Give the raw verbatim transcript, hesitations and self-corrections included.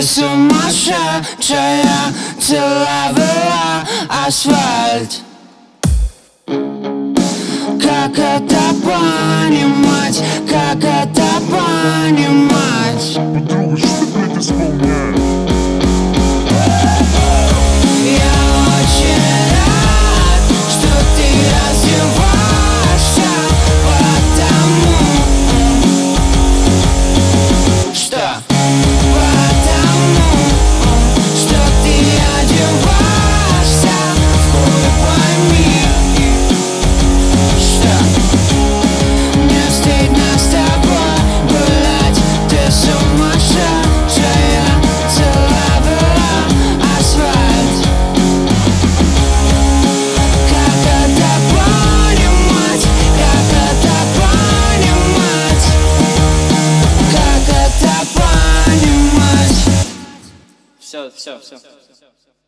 сумасшедшая, целовала асфальт. Как это понимать? Как это понимать? Подруга, что ты, блядь, исполняешь? Я очень рад, что ты развиваешься, потому что Потому что ты одеваешься в хуй, пойми, что мне стыдно с тобой гулять. Ты сумасшедшая, целовала асфальт. Как это понимать? Как это понимать? Как это понимать? Все, все, все.